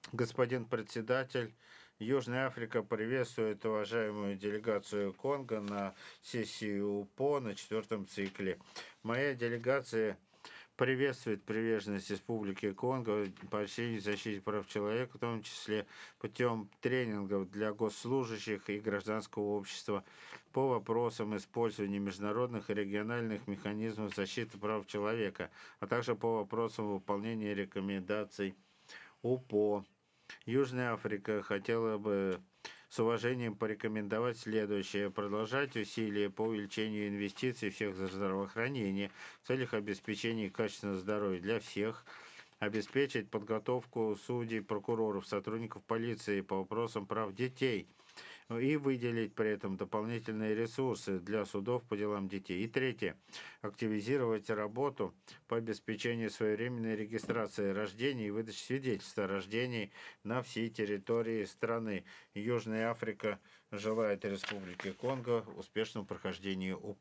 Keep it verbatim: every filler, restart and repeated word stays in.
Господин председатель, Южная Африка приветствует уважаемую делегацию Конго на сессии УПО на четвертом цикле. Моя делегация приветствует приверженность Республики Конго поощрению и защите прав человека, в том числе путем тренингов для госслужащих и гражданского общества по вопросам использования международных и региональных механизмов защиты прав человека, а также по вопросам выполнения рекомендаций УПО. Южная Африка хотела бы с уважением порекомендовать следующее: продолжать усилия по увеличению инвестиций в сектор здравоохранения в целях обеспечения качественного здоровья для всех, обеспечить подготовку судей, прокуроров, сотрудников полиции по вопросам прав детей и выделить при этом дополнительные ресурсы для судов по делам детей. И третье. Активизировать работу по обеспечению своевременной регистрации рождений и выдачи свидетельства о рождении на всей территории страны. Южная Африка желает Республике Конго успешного прохождения УП.